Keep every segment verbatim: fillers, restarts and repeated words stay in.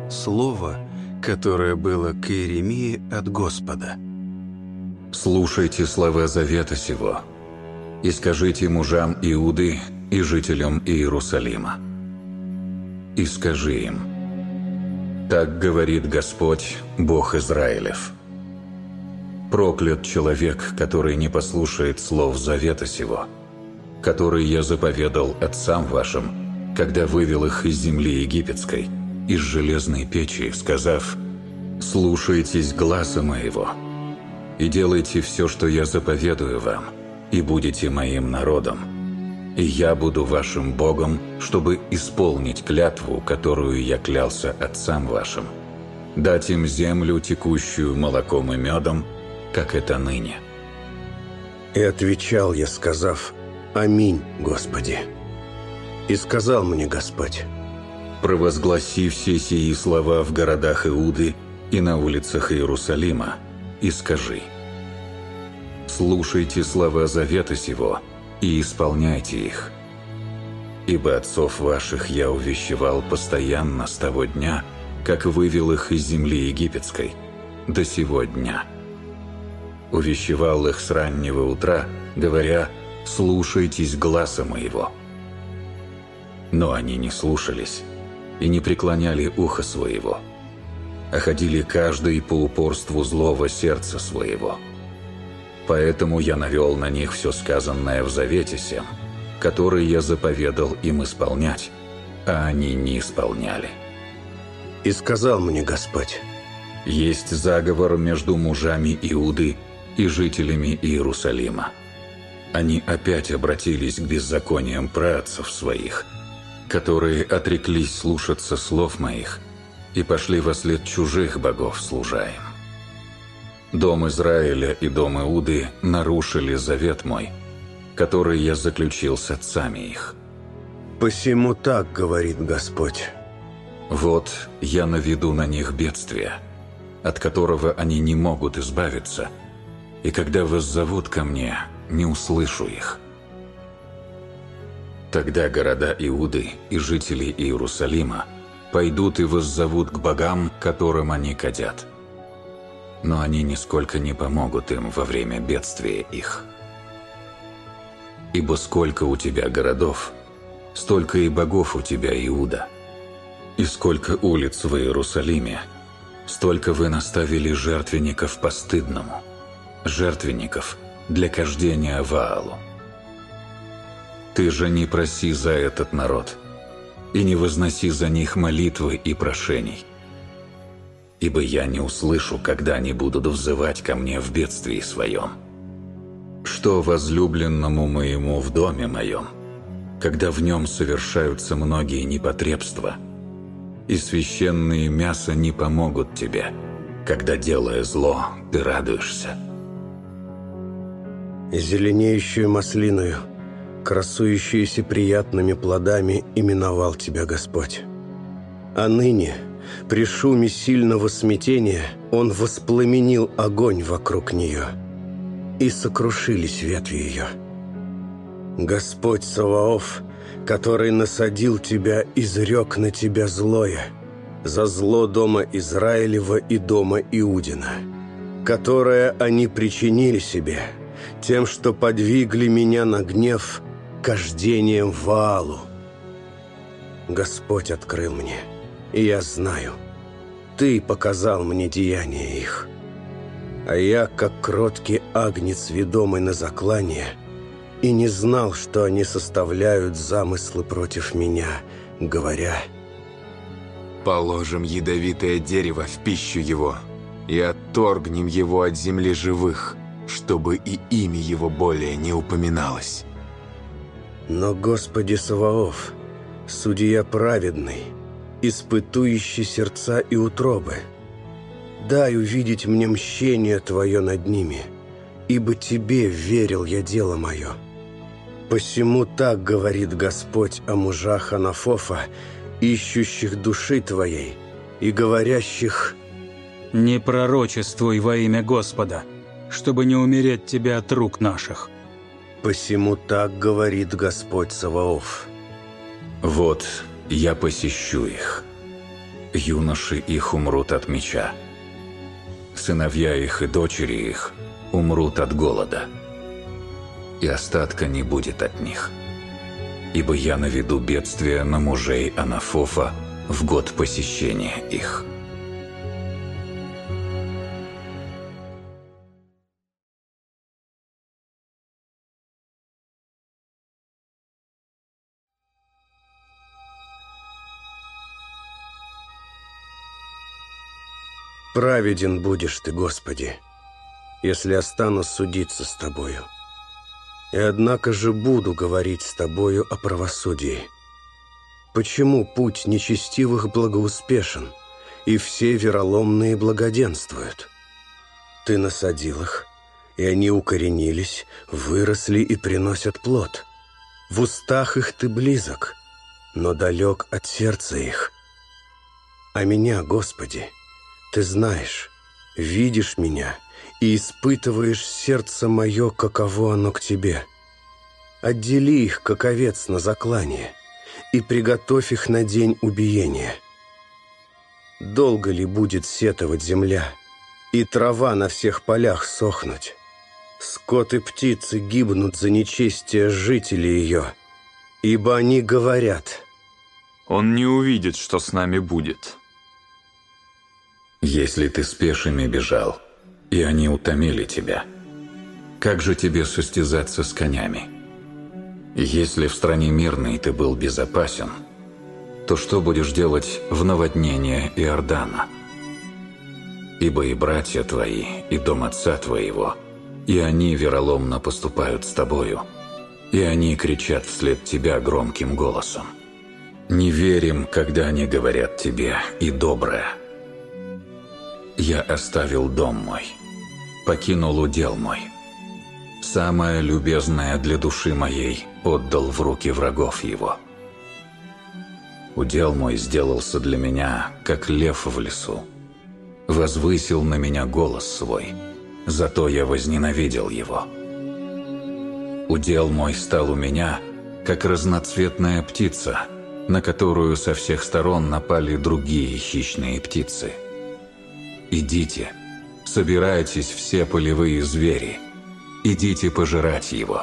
слово, которое было к Иеремии от Господа. «Слушайте слова завета сего, и скажите мужам Иуды и жителям Иерусалима. И скажи им: так говорит Господь, Бог Израилев. Проклят человек, который не послушает слов завета сего, который я заповедал отцам вашим, когда вывел их из земли египетской, из железной печи, сказав: слушайтесь гласа моего, и делайте все, что я заповедую вам, и будете моим народом, и я буду вашим Богом, чтобы исполнить клятву, которую я клялся отцам вашим, дать им землю, текущую молоком и медом, как это ныне». И отвечал я, сказав: «Аминь, Господи». И сказал мне Господь: «Провозгласи все сии слова в городах Иуды и на улицах Иерусалима, и скажи: слушайте слова завета сего и исполняйте их. Ибо отцов ваших я увещевал постоянно с того дня, как вывел их из земли египетской, до сего дня. Увещевал их с раннего утра, говоря: слушайтесь гласа моего. Но они не слушались и не преклоняли ухо своего, а ходили каждый по упорству злого сердца своего. Поэтому я навел на них все сказанное в завете сем, который я заповедал им исполнять, а они не исполняли». И сказал мне Господь: «Есть заговор между мужами Иуды и жителями Иерусалима. Они опять обратились к беззакониям праотцев своих, которые отреклись слушаться слов моих и пошли вослед чужих богов, служа им. Дом Израиля и дом Иуды нарушили завет мой, который я заключил с отцами их. Посему так говорит Господь: вот я наведу на них бедствие, от которого они не могут избавиться, и когда воззовут ко мне, не услышу их. Тогда города Иуды и жители Иерусалима пойдут и воззовут к богам, которым они кадят. Но они нисколько не помогут им во время бедствия их. Ибо сколько у тебя городов, столько и богов у тебя, Иуда. И сколько улиц в Иерусалиме, столько вы наставили жертвенников постыдному, жертвенников для кождения Ваалу. Ты же не проси за этот народ, и не возноси за них молитвы и прошений, ибо я не услышу, когда они будут взывать ко мне в бедствии своем. Что возлюбленному моему в доме моем, когда в нем совершаются многие непотребства, и священные мяса не помогут тебе, когда, делая зло, ты радуешься? Зеленеющую маслиною, красующуюся приятными плодами, именовал тебя Господь. А ныне, при шуме сильного смятения, Он воспламенил огонь вокруг нее, и сокрушились ветви ее. Господь Саваоф, который насадил тебя, изрек на тебя злое, за зло дома Израилева и дома Иудина, которое они причинили себе, тем, что подвигли меня на гнев кождением Ваалу. Господь открыл мне, и я знаю, Ты показал мне деяния их. А я, как кроткий агнец, ведомый на заклание, и не знал, что они составляют замыслы против меня, говоря: положим ядовитое дерево в пищу его и отторгнем его от земли живых, чтобы и имя его более не упоминалось. Но, Господи Саваоф, судья праведный, испытующий сердца и утробы, дай увидеть мне мщение Твое над ними, ибо Тебе верил я дело мое. Посему так говорит Господь о мужах Анафофа, ищущих души Твоей и говорящих: «Не пророчествуй во имя Господа, чтобы не умереть тебе от рук наших». Посему так говорит Господь Саваоф: вот я посещу их, юноши их умрут от меча. Сыновья их и дочери их умрут от голода, и остатка не будет от них. Ибо я наведу бедствие на мужей Анафофа в год посещения их». Праведен будешь ты, Господи, если останусь судиться с Тобою. И однако же буду говорить с Тобою о правосудии. Почему путь нечестивых благоуспешен, и все вероломные благоденствуют? Ты насадил их, и они укоренились, выросли и приносят плод. В устах их ты близок, но далек от сердца их. А меня, Господи, Ты знаешь, видишь меня и испытываешь сердце мое, каково оно к Тебе. Отдели их, как овец на заклание, и приготовь их на день убиения. Долго ли будет сетовать земля, и трава на всех полях сохнуть? Скот и птицы гибнут за нечестие жителей ее, ибо они говорят: «Он не увидит, что с нами будет». Если ты с пешими бежал, и они утомили тебя, как же тебе состязаться с конями? Если в стране мирной ты был безопасен, то что будешь делать в наводнение Иордана? Ибо и братья твои, и дом отца твоего, и они вероломно поступают с тобою, и они кричат вслед тебя громким голосом. Не верим, когда они говорят тебе «и доброе». Я оставил дом мой, покинул удел мой. Самое любезное для души моей отдал в руки врагов его. Удел мой сделался для меня, как лев в лесу. Возвысил на меня голос свой, зато я возненавидел его. Удел мой стал у меня, как разноцветная птица, на которую со всех сторон напали другие хищные птицы. Идите, собирайтесь все полевые звери, идите пожирать его.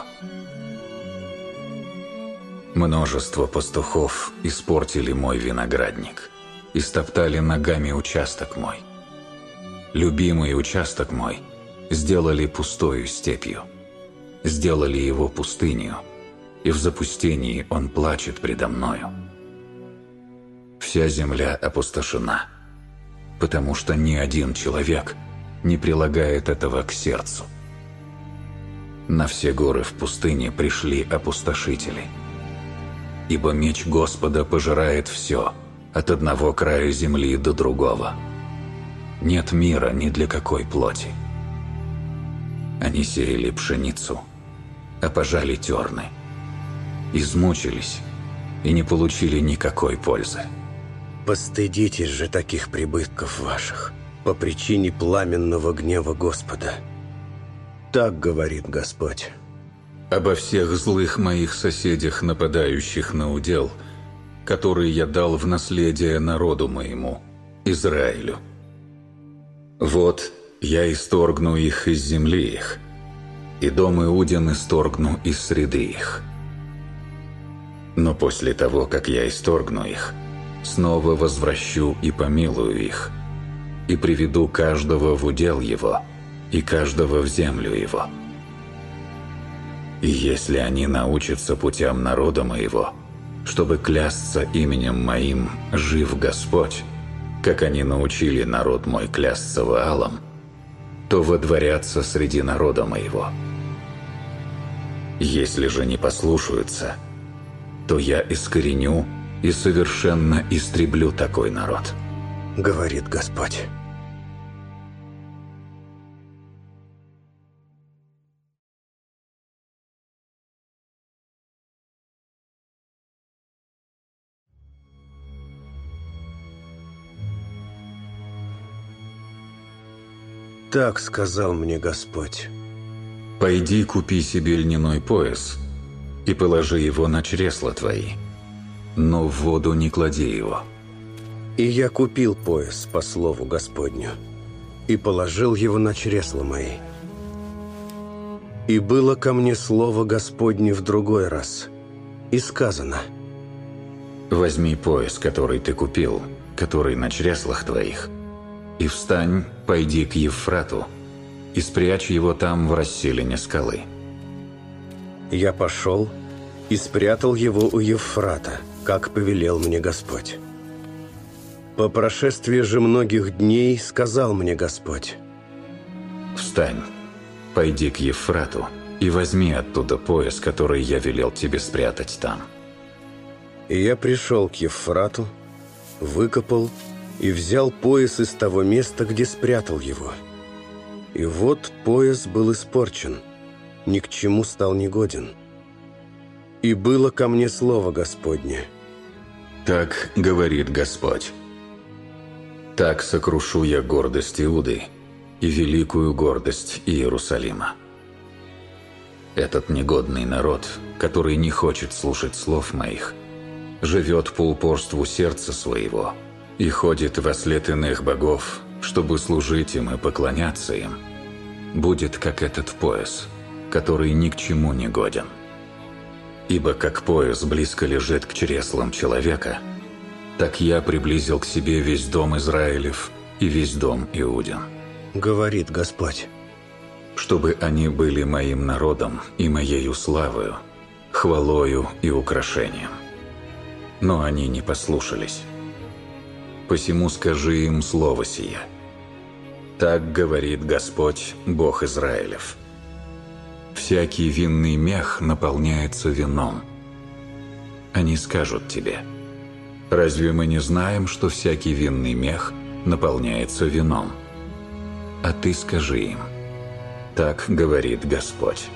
Множество пастухов испортили мой виноградник, истоптали ногами участок мой. Любимый участок мой сделали пустою степью, сделали его пустынью, и в запустении он плачет предо мною. Вся земля опустошена, потому что ни один человек не прилагает этого к сердцу. На все горы в пустыне пришли опустошители, ибо меч Господа пожирает все, от одного края земли до другого. Нет мира ни для какой плоти. Они сеяли пшеницу, а пожали терны, измучились и не получили никакой пользы. Постыдитесь же таких прибытков ваших по причине пламенного гнева Господа. Так говорит Господь. Обо всех злых моих соседях, нападающих на удел, который я дал в наследие народу моему, Израилю. Вот я исторгну их из земли их, и дом Иудин исторгну из среды их. Но после того, как я исторгну их, снова возвращу и помилую их, и приведу каждого в удел его, и каждого в землю его. И если они научатся путям народа моего, чтобы клясться именем моим «Жив Господь», как они научили народ мой клясться Ваалом, то водворятся среди народа моего. Если же не послушаются, то я искореню и совершенно истреблю такой народ, говорит Господь. Так сказал мне Господь. «Пойди купи себе льняной пояс и положи его на чресла твои, но в воду не клади его. И я купил пояс по слову Господню и положил его на чресла мои. И было ко мне слово Господне в другой раз, и сказано: возьми пояс, который ты купил, который на чреслах твоих, и встань, пойди к Евфрату, и спрячь его там в расселине скалы. Я пошел и спрятал его у Евфрата, как повелел мне Господь. По прошествии же многих дней сказал мне Господь: встань, пойди к Евфрату, и возьми оттуда пояс, который я велел тебе спрятать там. И я пришел к Евфрату, выкопал и взял пояс из того места, где спрятал его. И вот пояс был испорчен, ни к чему стал негоден. И было ко мне слово Господне: так говорит Господь: так сокрушу я гордость Иуды и великую гордость Иерусалима. Этот негодный народ, который не хочет слушать слов моих, живет по упорству сердца своего и ходит во след иных богов, чтобы служить им и поклоняться им, будет как этот пояс, который ни к чему не годен. Ибо как пояс близко лежит к чреслам человека, так я приблизил к себе весь дом Израилев и весь дом Иудин. Говорит Господь: чтобы они были моим народом и моею славою, хвалою и украшением. Но они не послушались. Посему скажи им слово сие: так говорит Господь, Бог Израилев: всякий винный мех наполняется вином. Они скажут тебе: разве мы не знаем, что всякий винный мех наполняется вином? А ты скажи им: так говорит Господь: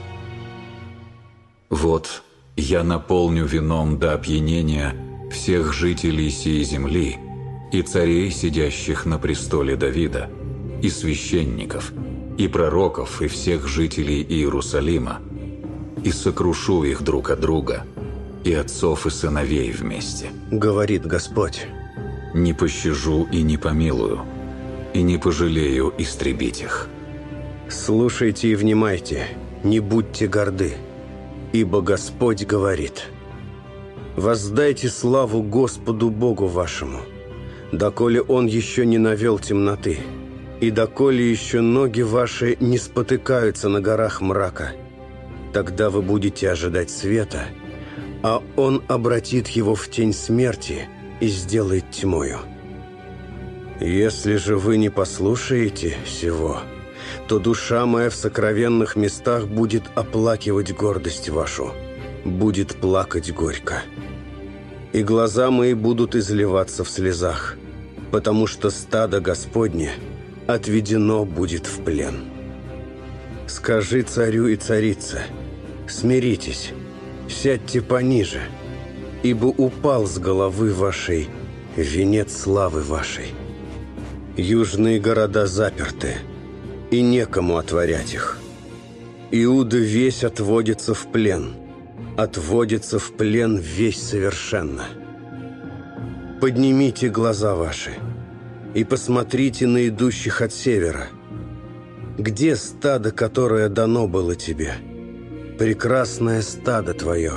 вот я наполню вином до опьянения всех жителей сей земли и царей, сидящих на престоле Давида, и священников, и пророков, и всех жителей Иерусалима, и сокрушу их друг от друга, и отцов и сыновей вместе. Говорит Господь: не пощажу и не помилую, и не пожалею истребить их. слушайте и внимайте, не будьте горды, ибо Господь говорит: воздайте славу Господу Богу вашему, доколе Он еще не навел темноты, и доколе еще ноги ваши не спотыкаются на горах мрака. Тогда вы будете ожидать света, а Он обратит его в тень смерти и сделает тьмою. Если же вы не послушаете сего, то душа моя в сокровенных местах будет оплакивать гордость вашу, будет плакать горько. И глаза мои будут изливаться в слезах, потому что стадо Господне отведено будет в плен. Скажи царю и царице: смиритесь, сядьте пониже, ибо упал с головы вашей венец славы вашей. Южные города заперты, и некому отворять их. Иуда весь отводится в плен, отводится в плен весь совершенно. Поднимите глаза ваши и посмотрите на идущих от севера. Где стадо, которое дано было тебе? Прекрасное стадо твое.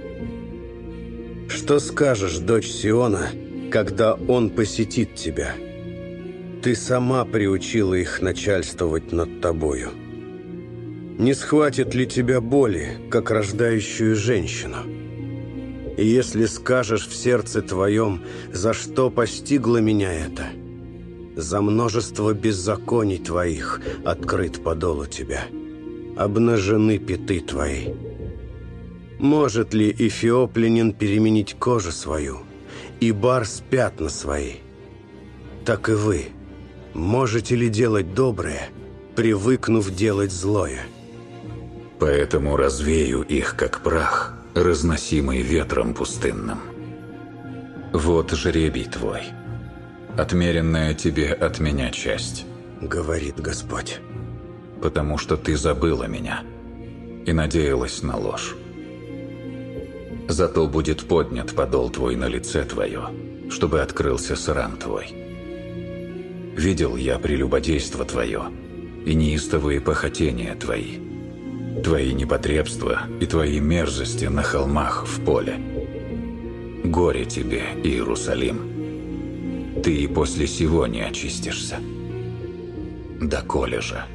Что скажешь, дочь Сиона, когда он посетит тебя? Ты сама приучила их начальствовать над тобою. Не схватит ли тебя боли, как рождающую женщину? И если скажешь в сердце твоем: за что постигло меня это? За множество беззаконий твоих открыт подол у тебя, обнажены пяты твои. Может ли эфиоплянин переменить кожу свою, и барс пятна свои? Так и вы можете ли делать доброе, привыкнув делать злое? Поэтому развею их, как прах, разносимый ветром пустынным. Вот жребий твой, отмеренная тебе от меня часть, говорит Господь. Потому что ты забыла меня и надеялась на ложь. Зато будет поднят подол твой на лице твое, чтобы открылся срам твой. Видел я прелюбодейство твое и неистовые похотения твои, твои непотребства и твои мерзости на холмах в поле. Горе тебе, Иерусалим, ты и после сего не очистишься. Доколе же?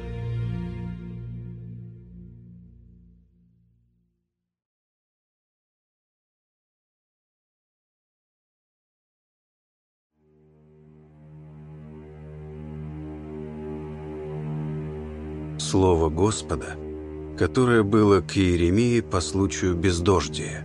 Слово Господа, которое было к Иеремии по случаю бездождия.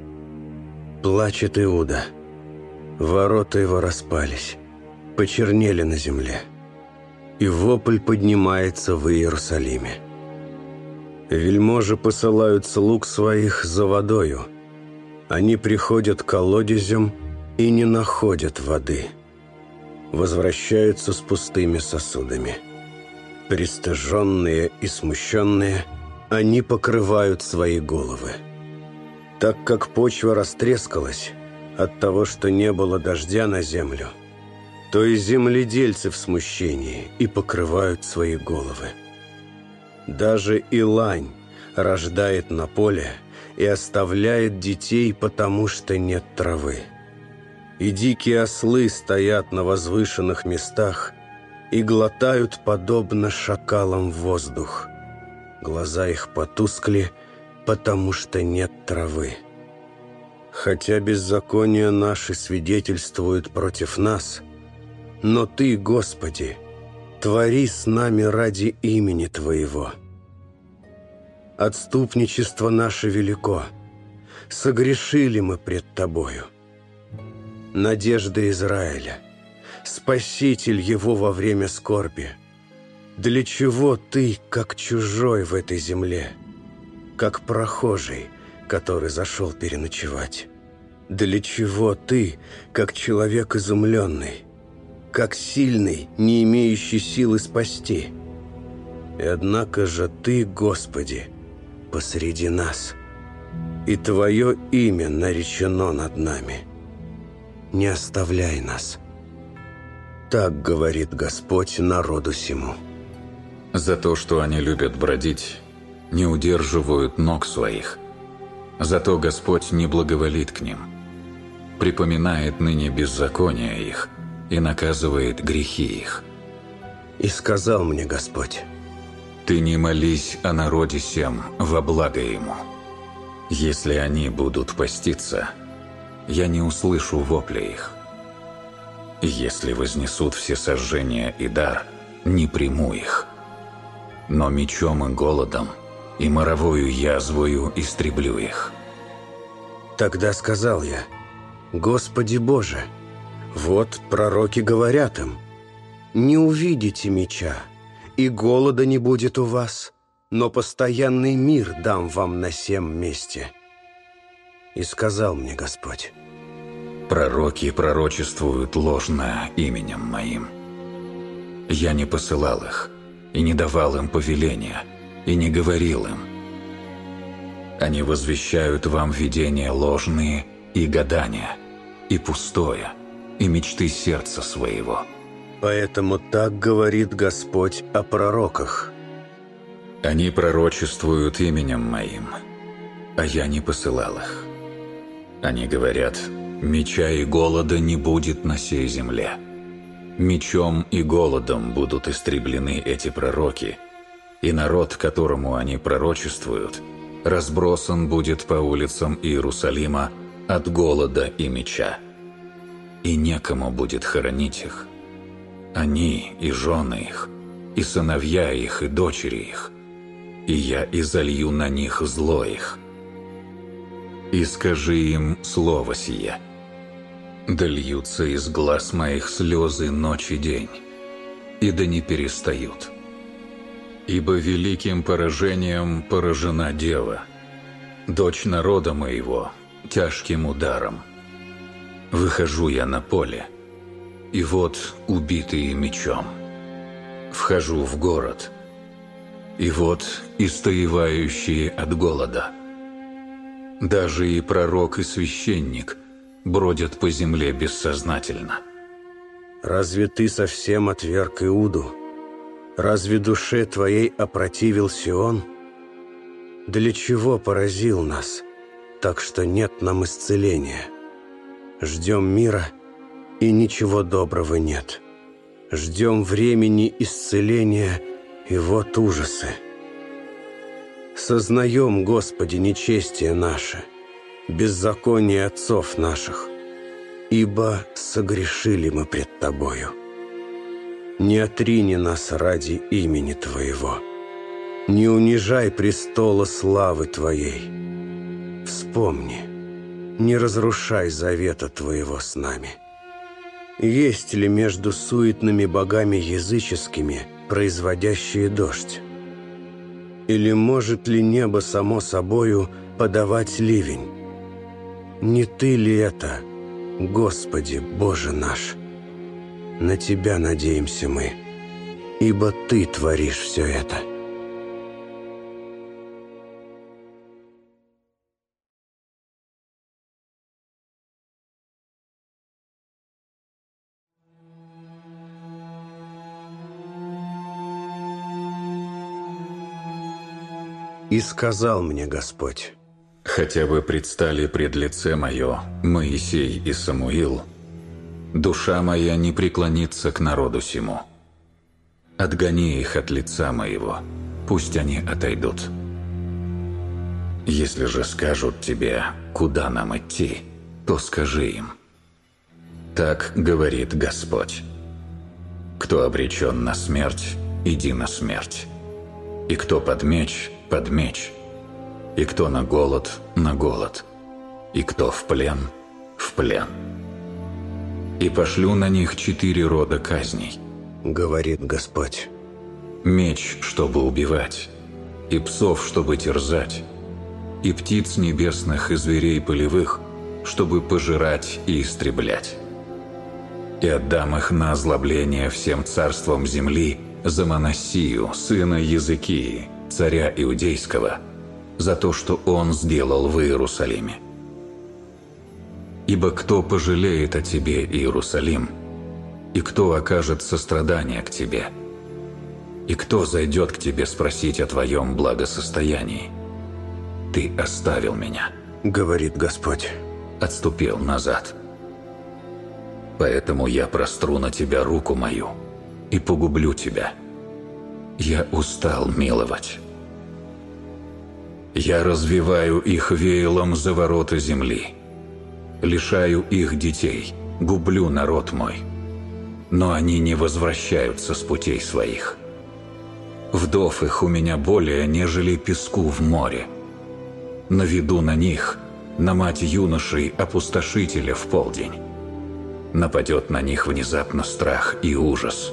Плачет Иуда. Ворота его распались, почернели на земле, и вопль поднимается в Иерусалиме. Вельможи посылают слуг своих за водою. Они приходят к колодезям и не находят воды. Возвращаются с пустыми сосудами. Пристыженные и смущенные, они покрывают свои головы. Так как почва растрескалась от того, что не было дождя на землю, то и земледельцы в смущении и покрывают свои головы. Даже и лань рождает на поле и оставляет детей, потому что нет травы. И дикие ослы стоят на возвышенных местах и глотают, подобно шакалам, воздух. Глаза их потускли, потому что нет травы. Хотя беззакония наши свидетельствуют против нас, но Ты, Господи, твори с нами ради имени Твоего. Отступничество наше велико, согрешили мы пред Тобою. Надежда Израиля, Спаситель его во время скорби. Для чего ты, как чужой в этой земле, как прохожий, который зашел переночевать? Для чего ты, как человек изумленный, как сильный, не имеющий силы спасти? И однако же ты, Господи, посреди нас, и Твое имя наречено над нами. Не оставляй нас. Так говорит Господь народу сему. За то, что они любят бродить, не удерживают ног своих. Зато Господь не благоволит к ним, припоминает ныне беззакония их и наказывает грехи их. И сказал мне Господь: Ты не молись о народе сем во благо ему. Если они будут поститься, я не услышу вопля их. Если вознесут все сожжения и дар, не приму их. Но мечом и голодом, и моровою язвою истреблю их. Тогда сказал я: Господи Боже, вот пророки говорят им: не увидите меча, и голода не будет у вас, но постоянный мир дам вам на сем месте. И сказал мне Господь: Пророки пророчествуют ложно именем моим. Я не посылал их, и не давал им повеления, и не говорил им. Они возвещают вам видения ложные и гадания, и пустое, и мечты сердца своего. Поэтому так говорит Господь о пророках. Они пророчествуют именем моим, а я не посылал их. Они говорят: меча и голода не будет на сей земле. Мечом и голодом будут истреблены эти пророки, и народ, которому они пророчествуют, разбросан будет по улицам Иерусалима от голода и меча. И некому будет хоронить их. Они и жены их, и сыновья их, и дочери их, и я изолью на них зло их. И скажи им слово сие: да льются из глаз моих слезы ночь и день, и да не перестают. Ибо великим поражением поражена дева, дочь народа моего, тяжким ударом. Выхожу я на поле, и вот убитые мечом. Вхожу в город, и вот истоевающие от голода. Даже и пророк, и священник бродят по земле бессознательно. Разве ты совсем отверг Иуду? Разве душе твоей опротивился он? Для чего поразил нас, так что нет нам исцеления? Ждем мира, и ничего доброго нет. Ждем времени исцеления, и вот ужасы. Сознаем, Господи, нечестие наше, беззаконие отцов наших, ибо согрешили мы пред Тобою. Не отрини нас ради имени Твоего, не унижай престола славы Твоей. Вспомни, не разрушай завета Твоего с нами. Есть ли между суетными богами языческими производящие дождь? Или может ли небо само собою подавать ливень? Не Ты ли это, Господи, Боже наш? На Тебя надеемся мы, ибо Ты творишь все это. И сказал мне Господь: хотя бы предстали пред лице мое Моисей и Самуил, душа моя не преклонится к народу сему. Отгони их от лица моего, пусть они отойдут. Если же скажут тебе, куда нам идти, то скажи им: так говорит Господь. Кто обречен на смерть, иди на смерть. И кто под меч, под меч. И кто на голод, на голод. И кто в плен, в плен. И пошлю на них четыре рода казней, говорит Господь. Меч, чтобы убивать, и псов, чтобы терзать, и птиц небесных и зверей полевых, чтобы пожирать и истреблять. И отдам их на озлобление всем царствам земли за Манассию, сына Языкии, царя Иудейского, за то, что он сделал в Иерусалиме. Ибо кто пожалеет о тебе, Иерусалим, и кто окажет сострадание к тебе, и кто зайдет к тебе спросить о твоем благосостоянии? Ты оставил меня, говорит Господь, отступил назад. Поэтому я простру на тебя руку мою и погублю тебя. Я устал миловать. Я развиваю их веялом за ворота земли, лишаю их детей, гублю народ мой, но они не возвращаются с путей своих. Вдов их у меня более, нежели песку в море. Наведу на них, на мать юношей опустошителя в полдень. Нападет на них внезапно страх и ужас.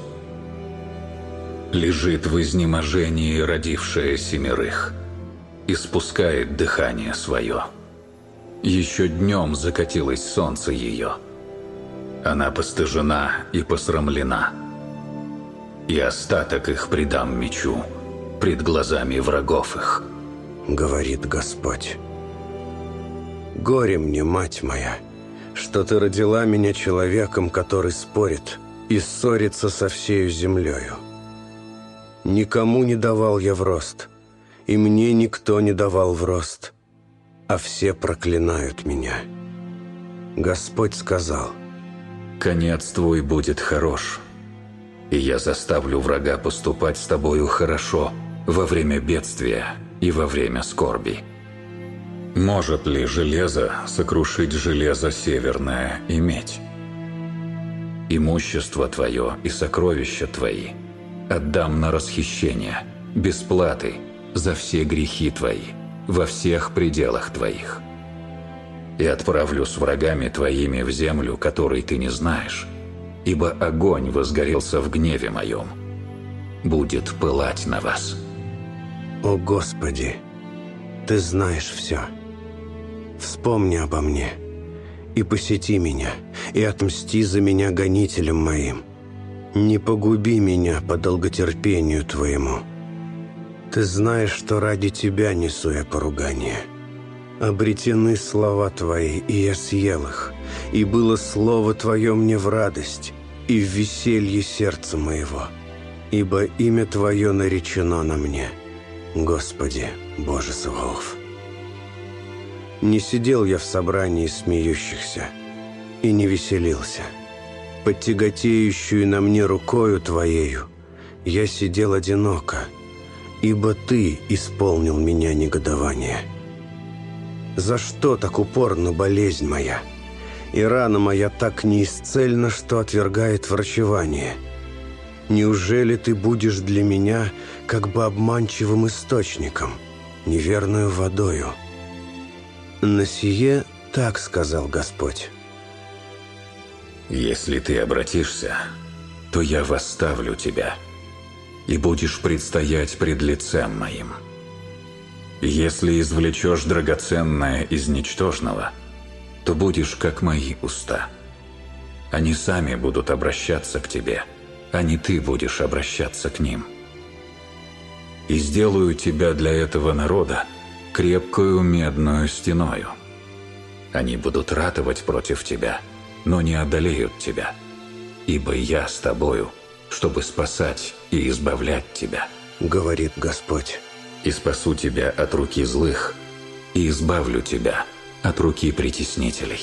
Лежит в изнеможении родившая семерых, испускает дыхание свое. Еще днем закатилось солнце ее. Она постыжена и посрамлена. И остаток их предам мечу пред глазами врагов их, говорит Господь. Горе мне, мать моя, что ты родила меня человеком, который спорит и ссорится со всею землею. Никому не давал я в рост, и мне никто не давал в рост, а все проклинают меня. Господь сказал: конец твой будет хорош, и я заставлю врага поступать с тобою хорошо во время бедствия и во время скорби. Может ли железо сокрушить железо северное и медь? Имущество твое и сокровища твои отдам на расхищение, без платы, за все грехи твои, во всех пределах твоих. И отправлю с врагами твоими в землю, которой ты не знаешь, ибо огонь возгорелся в гневе моем, будет пылать на вас. О Господи, Ты знаешь все. Вспомни обо мне, и посети меня, и отмсти за меня гонителям моим. Не погуби меня по долготерпению Твоему. Ты знаешь, что ради Тебя несу я поругание. Обретены слова Твои, и я съел их, и было слово Твое мне в радость, и в веселье сердца моего, ибо имя Твое наречено на мне, Господи, Боже Саваоф. Не сидел я в собрании смеющихся и не веселился. Под тяготеющую на мне рукою Твоею я сидел одиноко, ибо Ты исполнил меня негодование. За что так упорна болезнь моя, и рана моя так неисцельна, что отвергает врачевание? Неужели Ты будешь для меня как бы обманчивым источником, неверную водою? На сие так сказал Господь. Если ты обратишься, то я восставлю тебя, и будешь предстоять пред лицем моим. Если извлечешь драгоценное из ничтожного, то будешь как мои уста. Они сами будут обращаться к тебе, а не ты будешь обращаться к ним. И сделаю тебя для этого народа крепкую медную стеною. Они будут ратовать против тебя, но не одолеют тебя, ибо я с тобою, чтобы спасать и избавлять тебя, говорит Господь. И спасу тебя от руки злых, и избавлю тебя от руки притеснителей.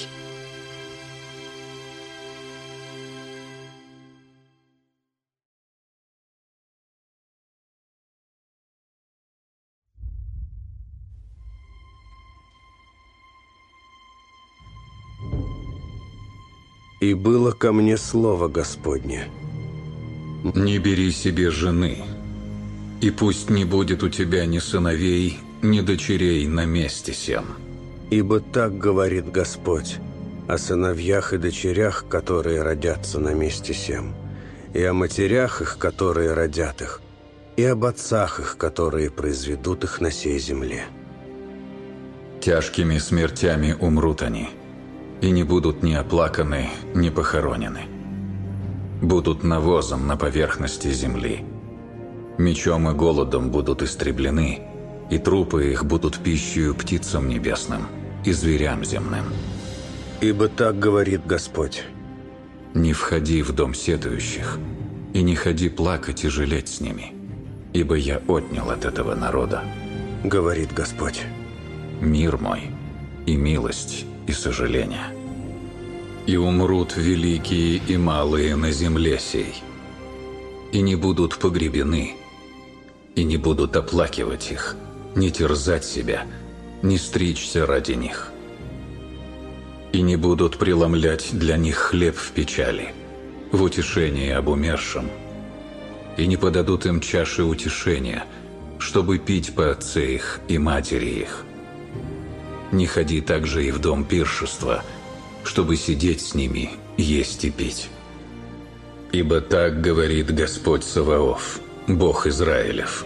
И было ко мне слово Господне. Не бери себе жены, и пусть не будет у тебя ни сыновей, ни дочерей на месте сем. Ибо так говорит Господь о сыновьях и дочерях, которые родятся на месте сем, и о матерях их, которые родят их, и об отцах их, которые произведут их на сей земле. Тяжкими смертями умрут они, и не будут ни оплаканы, ни похоронены. Будут навозом на поверхности земли. Мечом и голодом будут истреблены, и трупы их будут пищею птицам небесным и зверям земным. Ибо так говорит Господь. Не входи в дом сетующих, и не ходи плакать и жалеть с ними, ибо я отнял от этого народа, говорит Господь, мир мой, и милость, и сожаление. И умрут великие и малые на земле сей, и не будут погребены, и не будут оплакивать их, не терзать себя, не стричься ради них. И не будут преломлять для них хлеб в печали, в утешении об умершем, и не подадут им чаши утешения, чтобы пить по отце их и матери их. Не ходи также и в дом пиршества, чтобы сидеть с ними, есть и пить. Ибо так говорит Господь Саваоф, Бог Израилев.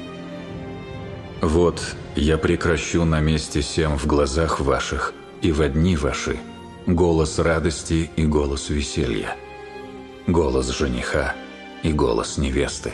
Вот я прекращу на месте сем в глазах ваших и во дни ваши голос радости и голос веселья, голос жениха и голос невесты.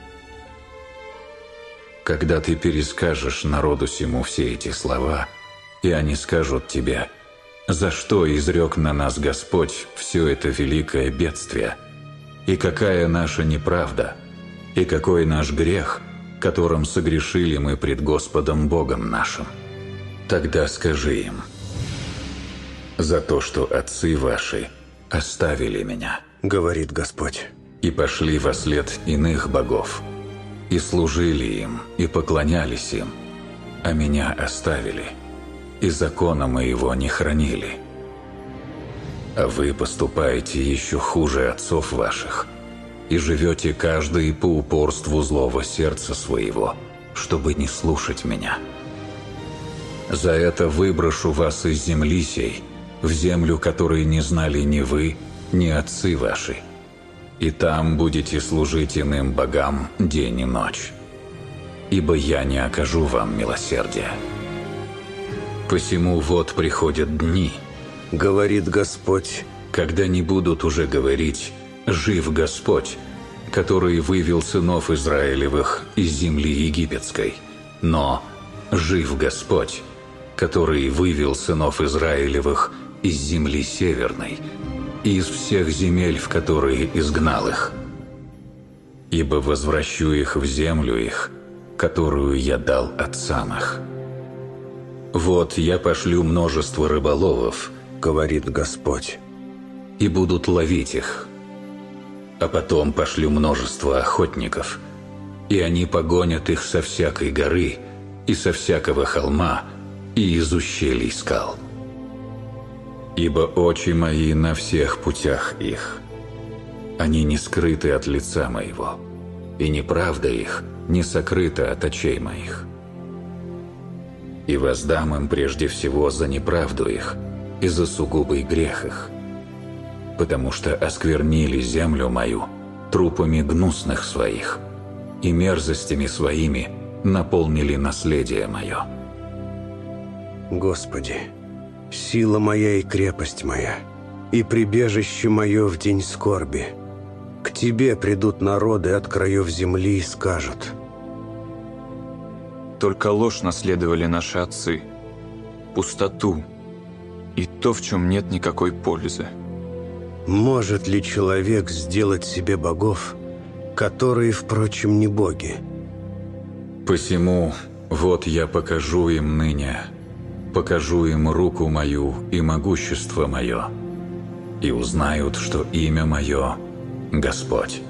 Когда ты перескажешь народу сему все эти слова, и они скажут тебе: за что изрек на нас Господь все это великое бедствие, и какая наша неправда, и какой наш грех, которым согрешили мы пред Господом Богом нашим, тогда скажи им: за то, что отцы ваши оставили меня, говорит Господь, и пошли во след иных богов, и служили им, и поклонялись им, а меня оставили, и закона моего не хранили. А вы поступаете еще хуже отцов ваших, и живете каждый по упорству злого сердца своего, чтобы не слушать меня. За это выброшу вас из земли сей, в землю, которой не знали ни вы, ни отцы ваши, и там будете служить иным богам день и ночь, ибо я не окажу вам милосердия. Посему вот приходят дни, говорит Господь, когда не будут уже говорить: «Жив Господь, который вывел сынов Израилевых из земли египетской», но «Жив Господь, который вывел сынов Израилевых из земли северной и из всех земель, в которые изгнал их. Ибо возвращу их в землю их, которую я дал отцам их. Вот я пошлю множество рыболовов, говорит Господь, и будут ловить их. А потом пошлю множество охотников, и они погонят их со всякой горы и со всякого холма и из ущелий скал. Ибо очи мои на всех путях их. Они не скрыты от лица моего, и неправда их не сокрыта от очей моих. И воздам им прежде всего за неправду их и за сугубый грех их, потому что осквернили землю мою трупами гнусных своих, и мерзостями своими наполнили наследие мое. Господи, сила моя и крепость моя, и прибежище мое в день скорби. К Тебе придут народы от краев земли и скажут: Только ложь наследовали наши отцы, пустоту и то, в чем нет никакой пользы. может ли человек сделать себе богов, которые, впрочем, не боги? Посему вот я покажу им ныне, покажу им руку мою и могущество мое, и узнают, что имя мое – Господь.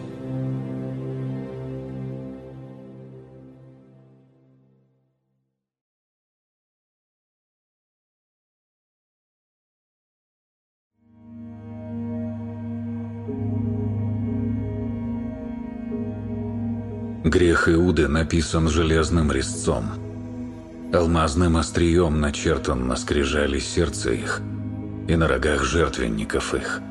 Грех Иуды написан железным резцом, алмазным острием начертан на скрижали сердца их и на рогах жертвенников их.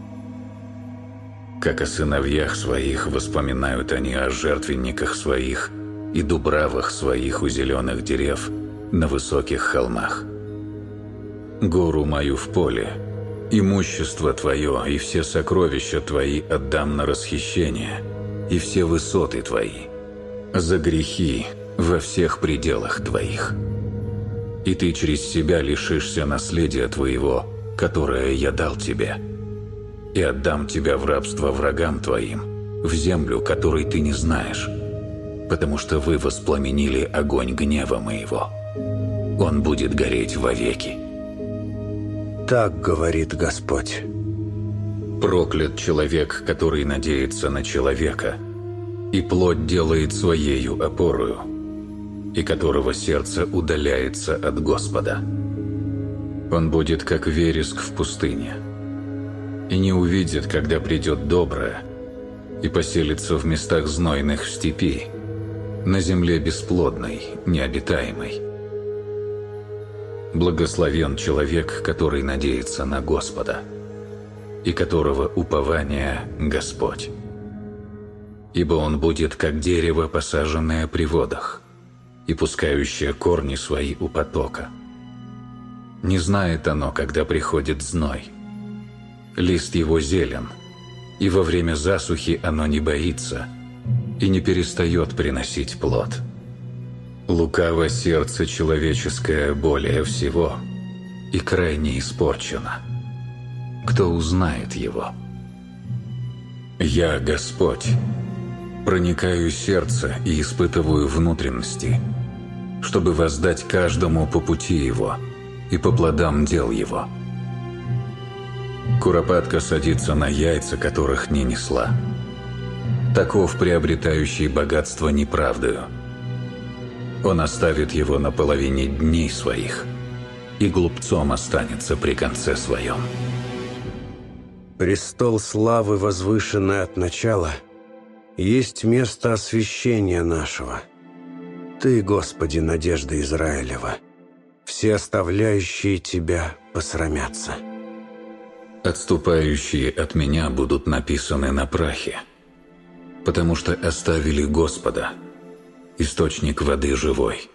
Как о сыновьях своих воспоминают они о жертвенниках своих и дубравах своих у зеленых дерев на высоких холмах. Гору мою в поле, имущество твое и все сокровища твои отдам на расхищение, и все высоты твои, за грехи во всех пределах твоих. И ты через себя лишишься наследия твоего, которое я дал тебе, и отдам тебя в рабство врагам твоим, в землю, которой ты не знаешь, потому что вы воспламенили огонь гнева моего. Он будет гореть вовеки. Так говорит Господь. Проклят человек, который надеется на человека, и плоть делает своею опорою, и которого сердце удаляется от Господа. Он будет как вереск в пустыне, и не увидит, когда придет доброе, и поселится в местах знойных в степи, на земле бесплодной, необитаемой. Благословен человек, который надеется на Господа, и которого упование Господь. Ибо он будет, как дерево, посаженное при водах, и пускающее корни свои у потока. Не знает оно, когда приходит зной. Лист его зелен, и во время засухи оно не боится, и не перестает приносить плод. Лукаво сердце человеческое более всего, и крайне испорчено. Кто узнает его? Я, Господь, проникаю в сердце и испытываю внутренности, чтобы воздать каждому по пути его и по плодам дел его. Куропатка садится на яйца, которых не несла. Таков приобретающий богатство неправдою. Он оставит его на половине дней своих, и глупцом останется при конце своем. Престол славы, возвышенный от начала, есть место освящения нашего. Ты, Господи, надежда Израилева, все оставляющие Тебя посрамятся. Отступающие от меня будут написаны на прахе, потому что оставили Господа, источник воды живой.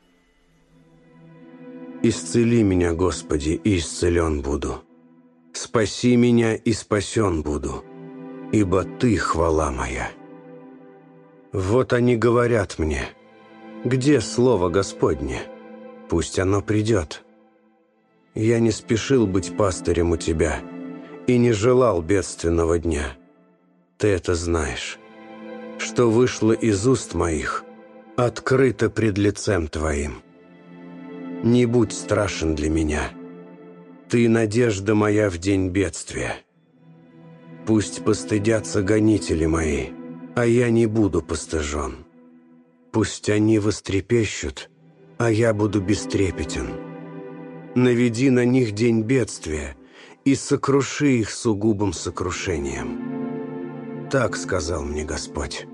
Исцели меня, Господи, и исцелен буду. Спаси меня, и спасен буду, ибо Ты хвала моя. Вот они говорят мне: где слово Господне? Пусть оно придет. Я не спешил быть пастырем у тебя и не желал бедственного дня. Ты это знаешь. Что вышло из уст моих, открыто пред лицем твоим. Не будь страшен для меня. Ты надежда моя в день бедствия. Пусть постыдятся гонители мои, а я не буду постыжен. Пусть они вострепещут, а я буду бестрепетен. Наведи на них день бедствия и сокруши их сугубым сокрушением. Так сказал мне Господь.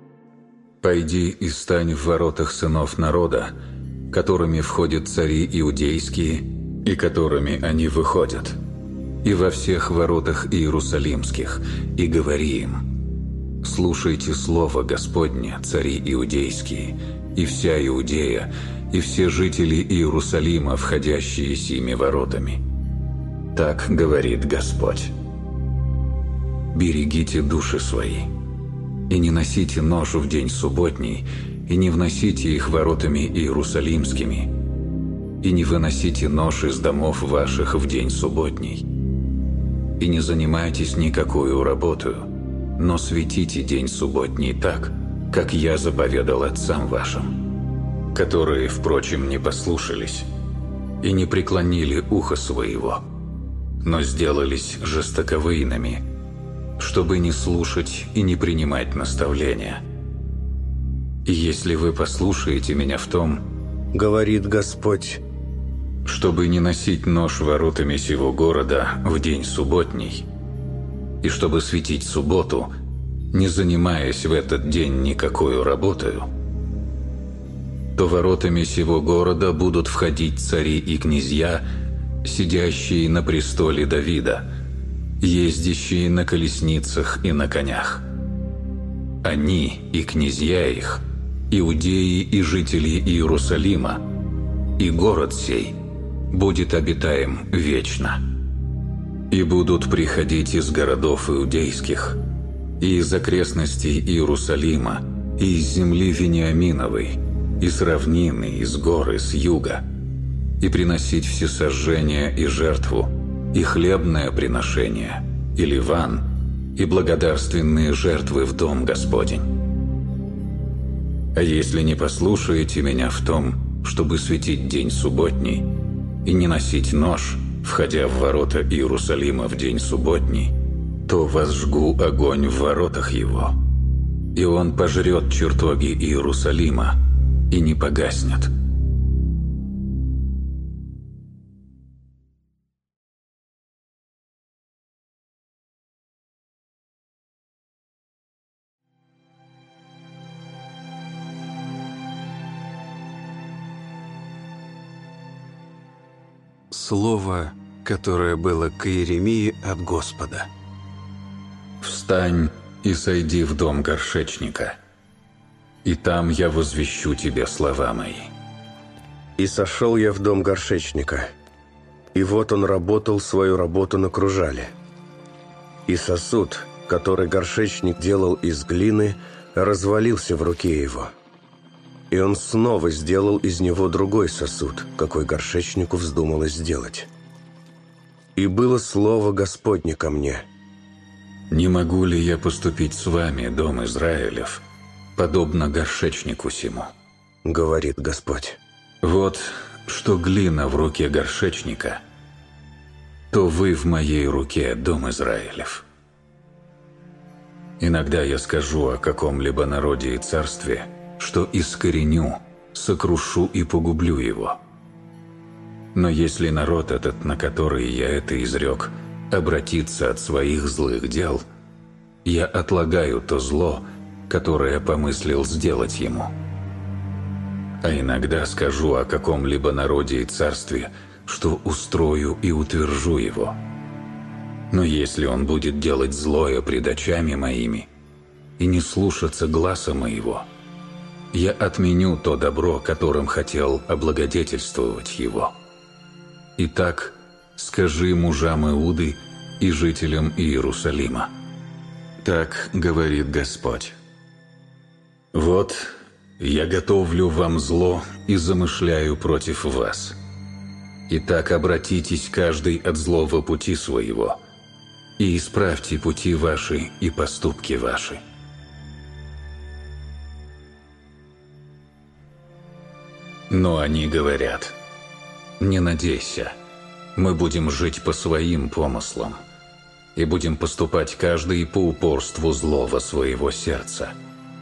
«Пойди и стань в воротах сынов народа, которыми входят цари иудейские, и которыми они выходят, и во всех воротах иерусалимских, и говори им: слушайте слово Господне, цари иудейские, и вся Иудея, и все жители Иерусалима, входящие сими воротами. Так говорит Господь: берегите души свои, и не носите нож в день субботний, и не вносите их воротами иерусалимскими, и не выносите нож из домов ваших в день субботний, и не занимайтесь никакую работою, но светите день субботний так, как я заповедал отцам вашим, которые, впрочем, не послушались и не преклонили ухо своего, но сделались жестоковыйными, чтобы не слушать и не принимать наставления. И если вы послушаете меня в том, говорит Господь, чтобы не носить нож воротами сего города в день субботний, и чтобы светить субботу, не занимаясь в этот день никакой работою, то воротами сего города будут входить цари и князья, сидящие на престоле Давида, ездящие на колесницах и на конях. Они и князья их, иудеи и жители Иерусалима, и город сей будет обитаем вечно. И будут приходить из городов иудейских, и из окрестностей Иерусалима, и из земли Вениаминовой, и с равнины, и с горы, с юга, и приносить всесожжение и жертву, и хлебное приношение, и ливан, и благодарственные жертвы в дом Господень. А если не послушаете меня в том, чтобы светить день субботний, и не носить нож, входя в ворота Иерусалима в день субботний, то возжгу огонь в воротах его, и он пожрет чертоги Иерусалима и не погаснет». Слово, которое было к Иеремии от Господа. «Встань и сойди в дом горшечника, и там я возвещу тебе слова мои». И сошел я в дом горшечника, и вот он работал свою работу на кружале. И сосуд, который горшечник делал из глины, развалился в руке его. И он снова сделал из него другой сосуд, какой горшечнику вздумалось сделать. И было слово Господне ко мне: «Не могу ли я поступить с вами, дом Израилев, подобно горшечнику сему?» — говорит Господь. «Вот что глина в руке горшечника, то вы в моей руке, дом Израилев. Иногда я скажу о каком-либо народе и царстве, что искореню, сокрушу и погублю его. Но если народ этот, на который я это изрек, обратится от своих злых дел, я отлагаю то зло, которое помыслил сделать ему. А иногда скажу о каком-либо народе и царстве, что устрою и утвержу его. Но если он будет делать злое пред очами моими и не слушаться гласа моего, я отменю то добро, которым хотел облагодетельствовать его. Итак, скажи мужам Иуды и жителям Иерусалима: так говорит Господь: вот я готовлю вам зло и замышляю против вас. Итак, обратитесь каждый от злого пути своего, и исправьте пути ваши и поступки ваши. Но они говорят: не надейся, мы будем жить по своим помыслам и будем поступать каждый по упорству злого своего сердца.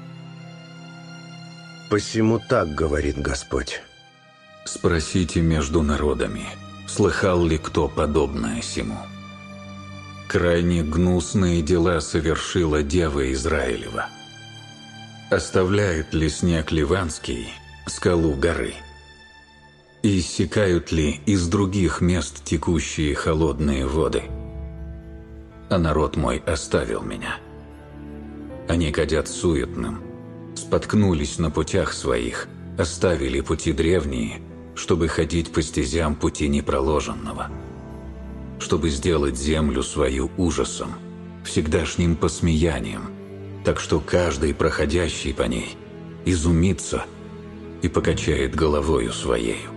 Посему так говорит Господь. Спросите между народами, слыхал ли кто подобное сему? Крайне гнусные дела совершила Дева Израилева. Оставляет ли снег ливанский скалу горы? И иссякают ли из других мест текущие холодные воды? А народ мой оставил меня. Они кадят суетным, споткнулись на путях своих, оставили пути древние, чтобы ходить по стезям пути непроложенного, чтобы сделать землю свою ужасом, всегдашним посмеянием, так что каждый, проходящий по ней, изумится и покачает головою своею.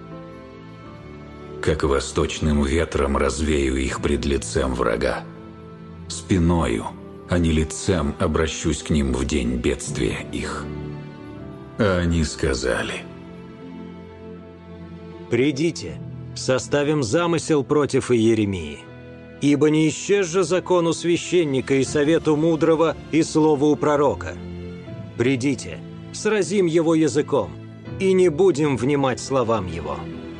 Как восточным ветром развею их пред лицем врага. Спиною, а не лицем обращусь к ним в день бедствия их. А они сказали: «Придите, составим замысел против Иеремии, ибо не исчез же закону священника и совету мудрого и слову пророка. Придите, сразим его языком, и не будем внимать словам его».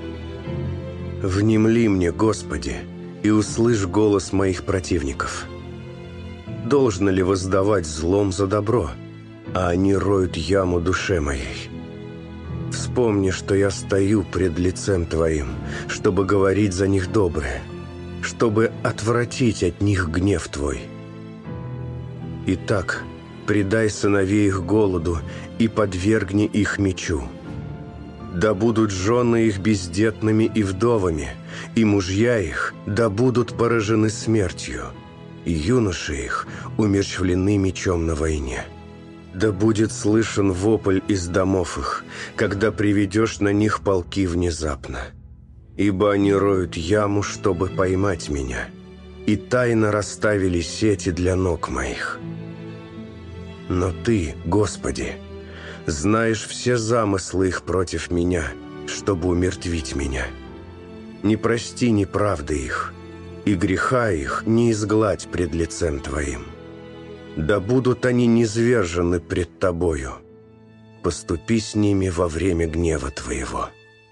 Внемли мне, Господи, и услышь голос моих противников. Должно ли воздавать злом за добро, а они роют яму душе моей? Вспомни, что я стою пред лицем Твоим, чтобы говорить за них доброе, чтобы отвратить от них гнев Твой. Итак, предай сыновей их голоду и подвергни их мечу. Да будут жены их бездетными и вдовами, и мужья их да будут поражены смертью, и юноши их умерщвлены мечом на войне. Да будет слышен вопль из домов их, когда приведешь на них полки внезапно. Ибо они роют яму, чтобы поймать меня, и тайно расставили сети для ног моих. Но Ты, Господи, знаешь все замыслы их против меня, чтобы умертвить меня. Не прости неправды их, и греха их не изгладь пред лицем Твоим. Да будут они низвержены пред Тобою. Поступи с ними во время гнева Твоего.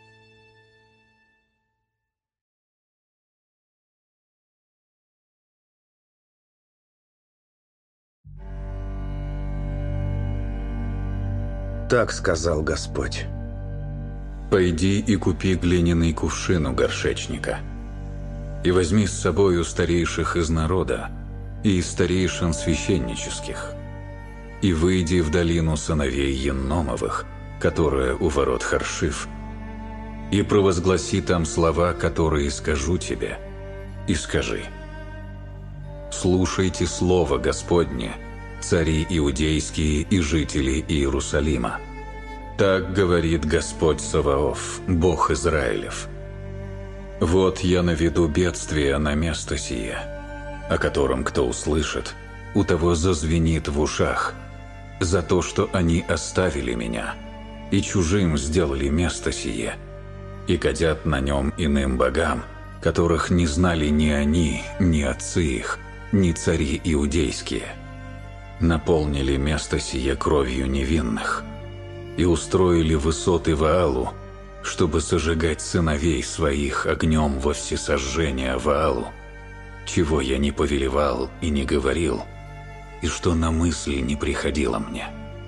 Так сказал Господь. «Пойди и купи глиняный кувшин у горшечника, и возьми с собою старейших из народа и из старейшин священнических, и выйди в долину сыновей Енномовых, которая у ворот Харшиф, и провозгласи там слова, которые скажу тебе, и скажи: слушайте слово Господне, цари иудейские и жители Иерусалима. Так говорит Господь Саваоф, Бог Израилев. Вот я наведу бедствие на место сие, о котором кто услышит, у того зазвенит в ушах, за то, что они оставили меня, и чужим сделали место сие, и кадят на нем иным богам, которых не знали ни они, ни отцы их, ни цари иудейские. Наполнили место сие кровью невинных, и устроили высоты Ваалу, чтобы сожигать сыновей своих огнем во всесожжение Ваалу, чего я не повелевал и не говорил, и что на мысль не приходило мне.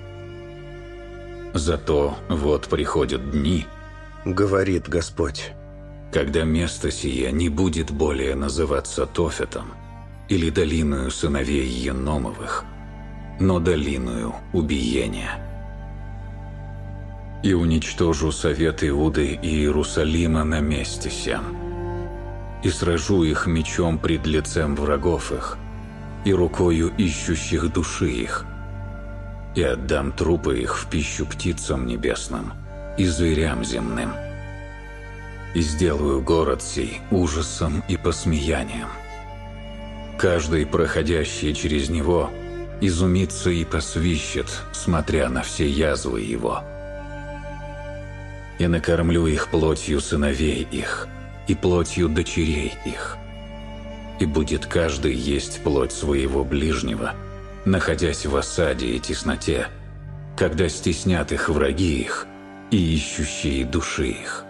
Зато вот приходят дни, говорит Господь, когда место сие не будет более называться Тофетом или долиною сыновей Енномовых, но долиною убиения. И уничтожу совет Иуды и Иерусалима на месте сем, и сражу их мечом пред лицем врагов их, и рукою ищущих души их, и отдам трупы их в пищу птицам небесным и зверям земным. и сделаю город сей ужасом и посмеянием. Каждый, проходящий через него, изумится и посвищет, смотря на все язвы его. И накормлю их плотью сыновей их, и плотью дочерей их. И будет каждый есть плоть своего ближнего, находясь в осаде и тесноте, когда стеснят их враги их и ищущие души их.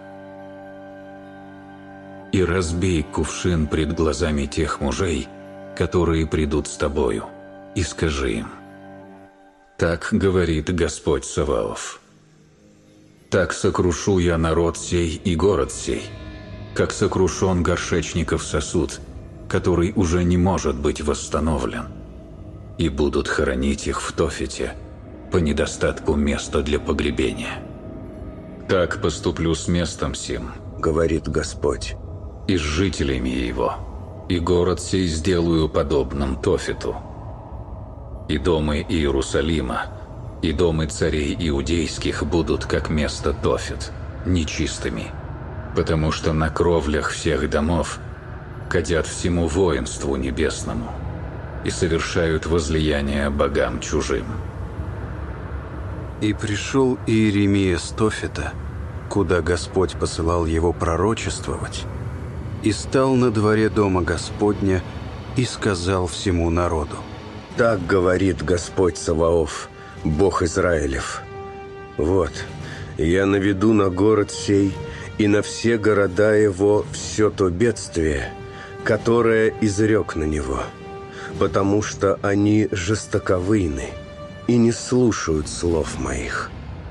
И разбей кувшин пред глазами тех мужей, которые придут с тобою, и скажи им: так говорит Господь Саваоф. Так сокрушу я народ сей и город сей, как сокрушен горшечников сосуд, который уже не может быть восстановлен, и будут хоронить их в Тофете по недостатку места для погребения. Так поступлю с местом сим, говорит Господь, и с жителями его, и город сей сделаю подобным Тофету. И домы Иерусалима, и домы царей иудейских будут как место Тофет, нечистыми, потому что на кровлях всех домов кадят всему воинству небесному и совершают возлияние богам чужим. И пришел Иеремия с Тофета, куда Господь посылал его пророчествовать, и стал на дворе дома Господня и сказал всему народу: так говорит Господь Саваоф, Бог Израилев. Вот, я наведу на город сей и на все города его все то бедствие, которое изрек на него, потому что они жестоковыйны и не слушают слов моих.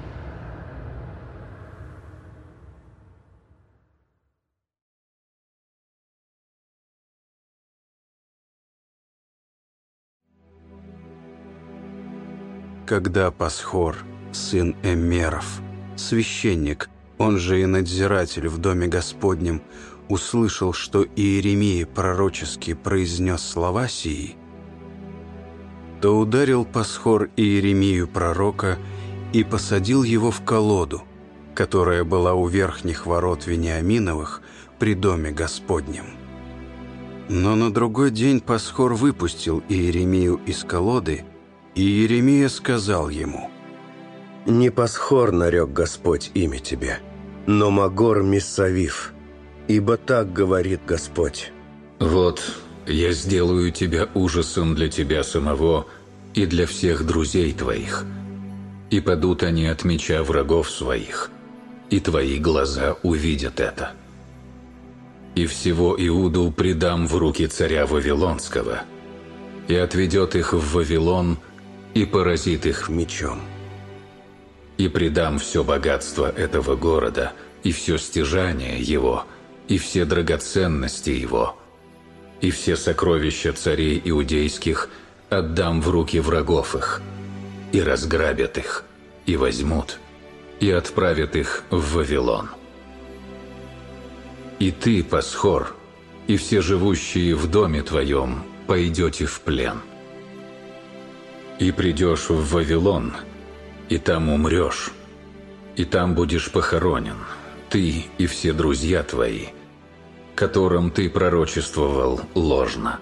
Когда Пасхор, сын Эммеров, священник, он же и надзиратель в доме Господнем, услышал, что Иеремия пророчески произнес слова сии, то ударил Пасхор Иеремию пророка и посадил его в колоду, которая была у верхних ворот Вениаминовых при доме Господнем. Но на другой день Пасхор выпустил Иеремию из колоды, и Иеремия сказал ему: «Не Пасхор нарек Господь имя тебе, но Магор Миссавив, ибо так говорит Господь». «Вот, я сделаю тебя ужасом для тебя самого и для всех друзей твоих, и падут они от меча врагов своих, и твои глаза увидят это. И всего Иуду предам в руки царя Вавилонского, и отведет их в Вавилон, и поразит их мечом. И предам все богатство этого города, и все стяжание его, и все драгоценности его, и все сокровища царей иудейских отдам в руки врагов их, и разграбят их, и возьмут, и отправят их в Вавилон. И ты, Пасхор, и все живущие в доме твоем пойдете в плен. И придешь в Вавилон, и там умрешь, и там будешь похоронен, ты и все друзья твои, которым ты пророчествовал ложно».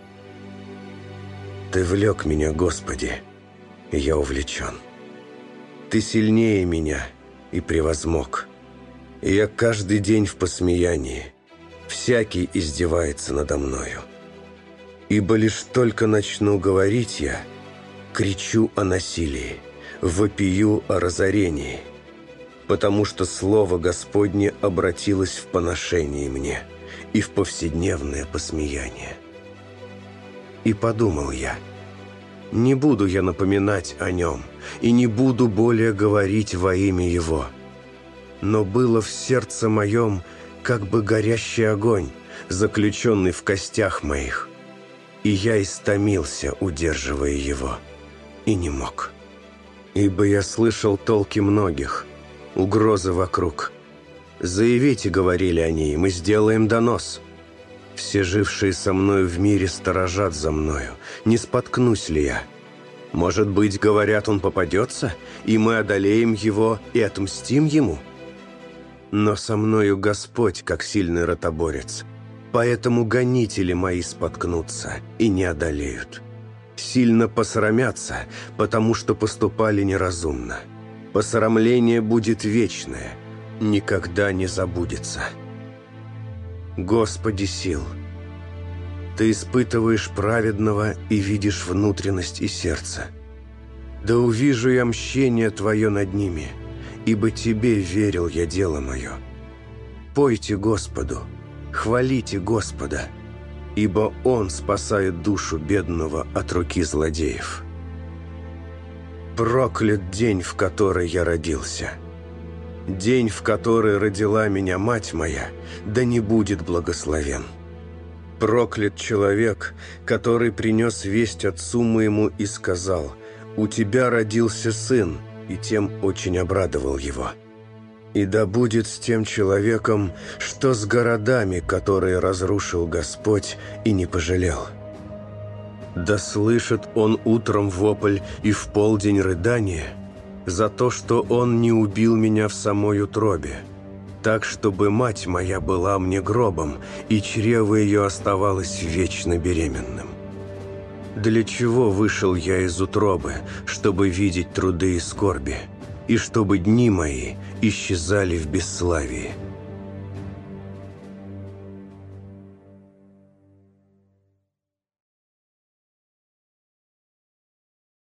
Ты влек меня, Господи, и я увлечен. Ты сильнее меня и превозмог. И я каждый день в посмеянии, всякий издевается надо мною. Ибо лишь только начну говорить я, кричу о насилии, вопию о разорении, потому что слово Господне обратилось в поношение мне и в повседневное посмеяние. И подумал я: не буду я напоминать о нем, и не буду более говорить во имя его. Но было в сердце моем как бы горящий огонь, заключенный в костях моих, и я истомился, удерживая его, и не мог. Ибо я слышал толки многих, угрозы вокруг. «Заявите, — говорили они, — мы сделаем донос. Все жившие со мною в мире сторожат за мною, не споткнусь ли я. Может быть, говорят, он попадется, и мы одолеем его и отмстим ему». Но со мною Господь, как сильный ротоборец. Поэтому гонители мои споткнутся и не одолеют. Сильно посрамятся, потому что поступали неразумно. Посрамление будет вечное, никогда не забудется. Господи сил, Ты испытываешь праведного и видишь внутренность и сердце. Да увижу я мщение Твое над ними, ибо Тебе верил я дело мое. Пойте Господу, хвалите Господа, ибо Он спасает душу бедного от руки злодеев. Проклят день, в который я родился. День, в который родила меня мать моя, да не будет благословен. Проклят человек, который принес весть отцу моему и сказал: «У тебя родился сын», и тем очень обрадовал его. И да будет с тем человеком, что с городами, которые разрушил Господь и не пожалел. Да слышит он утром вопль и в полдень рыдание за то, что он не убил меня в самой утробе, так, чтобы мать моя была мне гробом, и чрево ее оставалось вечно беременным. Для чего вышел я из утробы, чтобы видеть труды и скорби, и чтобы дни мои исчезали в бесславии?